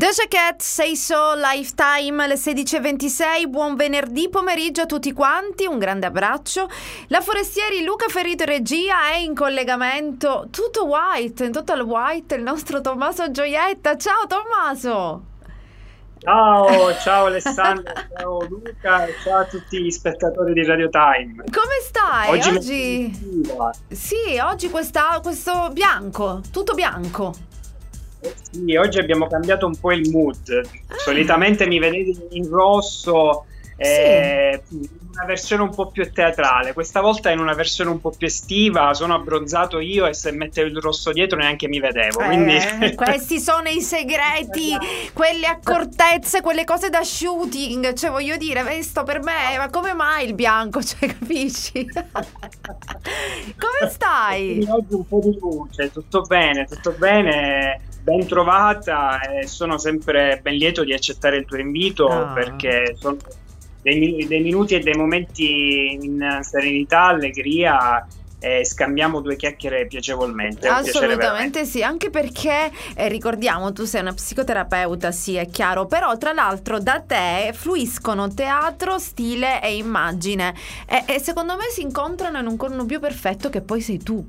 Doja Cat, Say So, Lifetime, alle 16:26. Buon venerdì pomeriggio a tutti quanti, un grande abbraccio. La Forestieri, Luca Ferrito regia, è in collegamento tutto white, in total white, il nostro Tommaso Gioietta. Ciao Tommaso! Ciao Alessandro, ciao Luca, ciao a tutti gli spettatori di Radio Time. Come stai? Oggi Sì, oggi questo bianco, tutto bianco. Sì, oggi abbiamo cambiato un po' il mood. Solitamente mi vedete in rosso, in una versione un po' più teatrale. Questa volta in una versione un po' più estiva. Sono abbronzato io e se mettevo il rosso dietro neanche mi vedevo. Quindi... questi sono i segreti, quelle accortezze, quelle cose da shooting. Cioè, voglio dire, questo per me, ma come mai il bianco? Cioè, capisci? Come stai? Oggi un po' di luce, tutto bene, ben trovata, e sono sempre ben lieto di accettare il tuo invito perché sono dei minuti e dei momenti in serenità, allegria, e scambiamo due chiacchiere piacevolmente. Assolutamente sì, anche perché ricordiamo, tu sei una psicoterapeuta, sì, è chiaro, però tra l'altro da te fluiscono teatro, stile e immagine e secondo me si incontrano in un connubio perfetto che poi sei tu.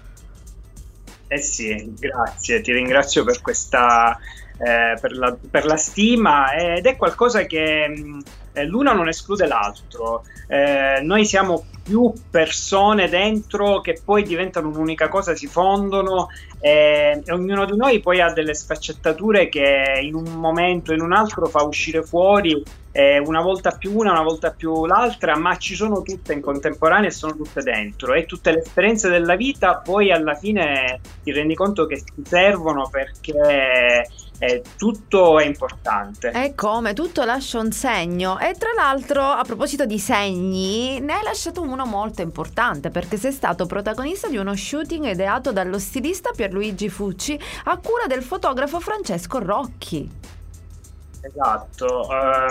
Sì, grazie, ti ringrazio per questa per la stima, ed è qualcosa che l'una non esclude l'altro. Noi siamo più persone dentro che poi diventano un'unica cosa, si fondono, e ognuno di noi poi ha delle sfaccettature che in un momento o in un altro fa uscire fuori, una volta più una volta più l'altra, ma ci sono tutte in contemporanea e sono tutte dentro, e tutte le esperienze della vita poi alla fine ti rendi conto che ti servono, perché tutto è importante. E come tutto lascia un segno. E tra l'altro, a proposito di segni, ne hai lasciato uno molto importante, perché sei stato protagonista di uno shooting ideato dallo stilista Pierluigi Fucci a cura del fotografo Francesco Rocchi. Esatto,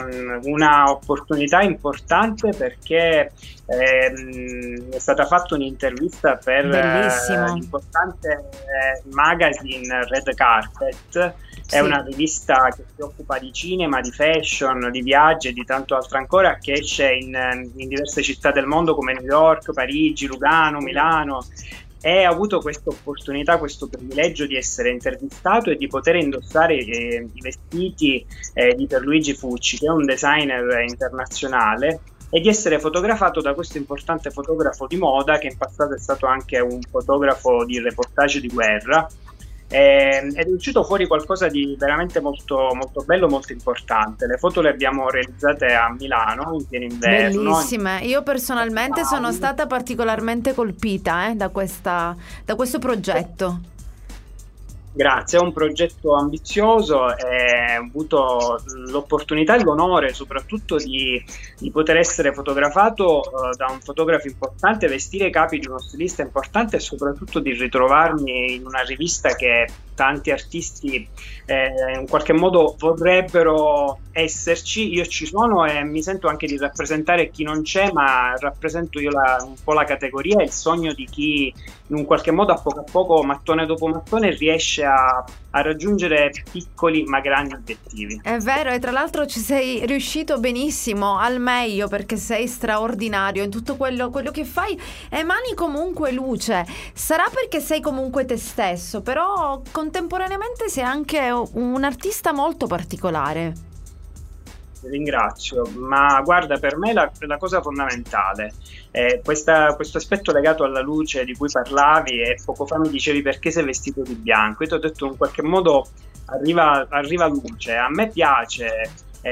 una opportunità importante, perché è stata fatta un'intervista per l'importante magazine Red Carpet. È una rivista che si occupa di cinema, di fashion, di viaggi e di tanto altro ancora, che esce in diverse città del mondo come New York, Parigi, Lugano, Milano. E ho avuto questa opportunità, questo privilegio di essere intervistato e di poter indossare i vestiti di Pierluigi Fucci, che è un designer internazionale, e di essere fotografato da questo importante fotografo di moda, che in passato è stato anche un fotografo di reportage di guerra. Ed è uscito fuori qualcosa di veramente molto, molto bello, molto importante. Le foto le abbiamo realizzate a Milano in pieno inverno. Bellissime. Io personalmente sono stata particolarmente colpita da questo progetto. Grazie, è un progetto ambizioso e ho avuto l'opportunità e l'onore soprattutto di poter essere fotografato da un fotografo importante, vestire i capi di uno stilista importante, e soprattutto di ritrovarmi in una rivista che tanti artisti in qualche modo vorrebbero esserci. Io ci sono e mi sento anche di rappresentare chi non c'è, ma rappresento io un po' la categoria, il sogno di chi in un qualche modo a poco, mattone dopo mattone, riesce a raggiungere piccoli ma grandi obiettivi. È vero, e tra l'altro ci sei riuscito benissimo, al meglio, perché sei straordinario in tutto quello che fai, emani comunque luce. Sarà perché sei comunque te stesso, però contemporaneamente sei anche un artista molto particolare. Ti ringrazio, ma guarda, per me la cosa fondamentale è questo aspetto legato alla luce di cui parlavi, e poco fa mi dicevi perché sei vestito di bianco. Io ti ho detto, in qualche modo arriva luce. A me piace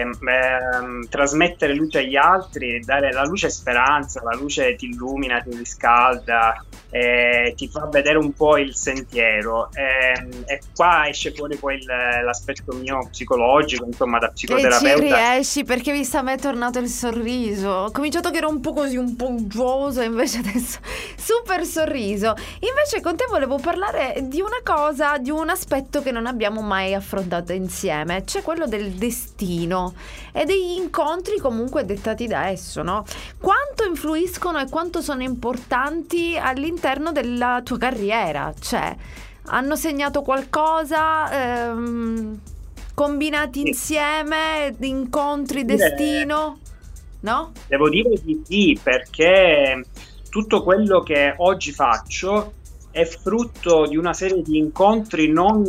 trasmettere luce agli altri, dare la luce speranza, la luce ti illumina, ti riscalda, ti fa vedere un po' il sentiero, e qua esce fuori poi l'aspetto mio psicologico, insomma, da psicoterapeuta. E ci riesci, perché visto a me è tornato il sorriso. Ho cominciato che ero un po' così, un po' uggiosa, invece adesso super sorriso. Invece con te volevo parlare di una cosa, di un aspetto che non abbiamo mai affrontato insieme, cioè quello del destino e degli incontri comunque dettati da esso, no? Quanto influiscono e quanto sono importanti all'interno della tua carriera? Cioè, hanno segnato qualcosa? combinati insieme, incontri, destino, no? Devo dire di sì, perché tutto quello che oggi faccio è frutto di una serie di incontri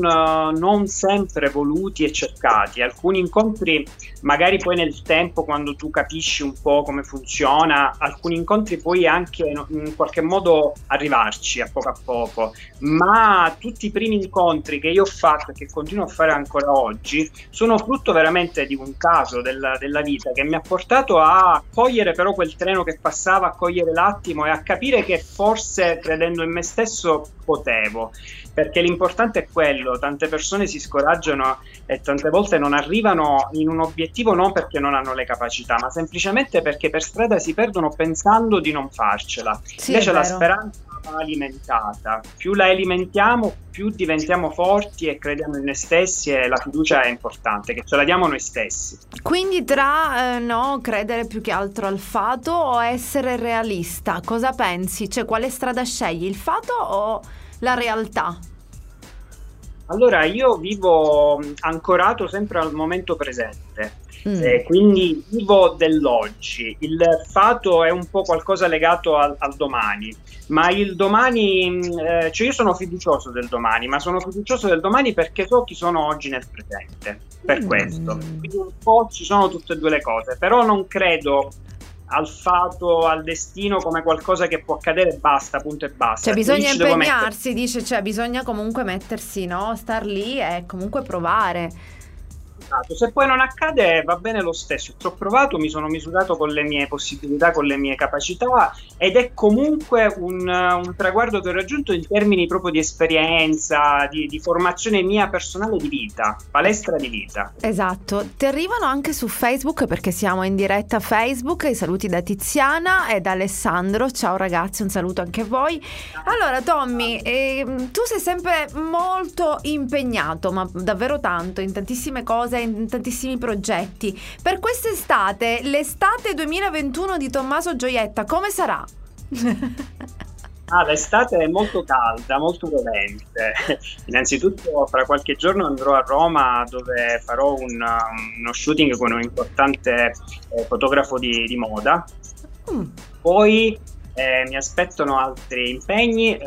non sempre voluti e cercati. Alcuni incontri magari poi nel tempo, quando tu capisci un po' come funziona, alcuni incontri puoi anche in qualche modo arrivarci a poco, ma tutti i primi incontri che io ho fatto e che continuo a fare ancora oggi sono frutto veramente di un caso della vita, che mi ha portato a cogliere però quel treno che passava, a cogliere l'attimo e a capire che forse, credendo in me stesso, potevo, perché l'importante è quello. Tante persone si scoraggiano e tante volte non arrivano in un obiettivo non perché non hanno le capacità, ma semplicemente perché per strada si perdono pensando di non farcela. Sì, invece la speranza va alimentata, più la alimentiamo più diventiamo forti e crediamo in noi stessi, e la fiducia è importante, che ce la diamo noi stessi. Quindi tra credere più che altro al fato o essere realista, cosa pensi? Cioè, quale strada scegli, il fato o la realtà? Allora, io vivo ancorato sempre al momento presente, quindi vivo dell'oggi. Il fato è un po' qualcosa legato al domani, ma il domani, cioè io sono fiducioso del domani, ma sono fiducioso del domani perché so chi sono oggi nel presente, per questo. Quindi un po' ci sono tutte e due le cose, però non credo al fato, al destino come qualcosa che può accadere e basta, punto e basta. Cioè bisogna impegnarsi, dice, cioè bisogna comunque mettersi, no? Star lì e comunque provare. Se poi non accade va bene lo stesso, ci ho provato, mi sono misurato con le mie possibilità, con le mie capacità, ed è comunque un traguardo che ho raggiunto in termini proprio di esperienza, di formazione mia personale, di vita, palestra di vita. Esatto, ti arrivano anche su Facebook, perché siamo in diretta Facebook, i saluti da Tiziana e da Alessandro. Ciao ragazzi, un saluto anche a voi. Allora Tommy, tu sei sempre molto impegnato, ma davvero tanto, in tantissime cose, in tantissimi progetti. Per quest'estate, l'estate 2021 di Tommaso Gioietta, come sarà? L'estate è molto calda, molto rovente. Innanzitutto fra qualche giorno andrò a Roma, dove farò uno shooting con un importante fotografo di moda. Poi mi aspettano altri impegni.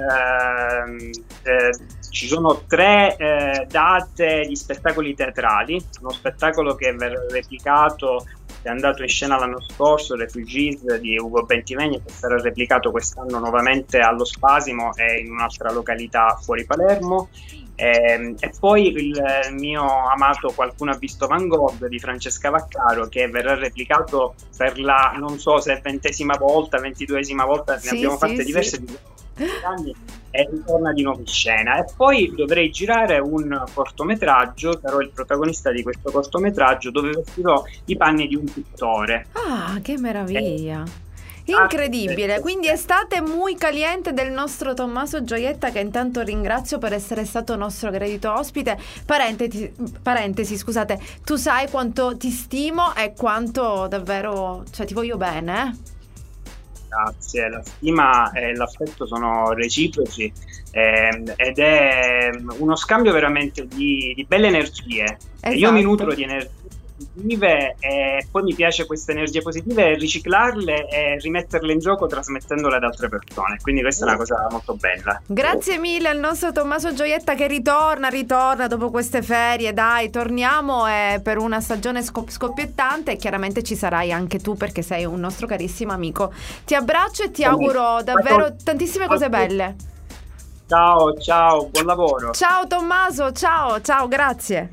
Ci sono 3 date di spettacoli teatrali, uno spettacolo che verrà replicato, è andato in scena l'anno scorso, Refugees di Ugo Bentivegni, che sarà replicato quest'anno nuovamente allo Spasimo e in un'altra località fuori Palermo. E poi il mio amato Qualcuno ha visto Van Gogh di Francesca Vaccaro, che verrà replicato per la, non so se 20ª volta, 22ª volta, ne abbiamo fatte diverse anni, e ritorna di nuovo in scena. E poi dovrei girare un cortometraggio, sarò il protagonista di questo cortometraggio, dove vestirò i panni di un pittore. Che meraviglia! Incredibile, quindi estate muy caliente del nostro Tommaso Gioietta, che intanto ringrazio per essere stato nostro gradito ospite. Parentesi, scusate, tu sai quanto ti stimo e quanto davvero, cioè ti voglio bene, Grazie, la stima e l'affetto sono reciproci, ed è uno scambio veramente di belle energie. Esatto. Io mi nutro di energie positive e poi mi piace queste energie positive riciclarle e rimetterle in gioco trasmettendole ad altre persone, quindi questa è una cosa molto bella. Grazie mille al nostro Tommaso Gioietta, che ritorna dopo queste ferie. Dai, torniamo per una stagione scoppiettante, e chiaramente ci sarai anche tu, perché sei un nostro carissimo amico. Ti abbraccio e ti auguro davvero tantissime cose belle. Ciao, buon lavoro. Ciao Tommaso, ciao, grazie.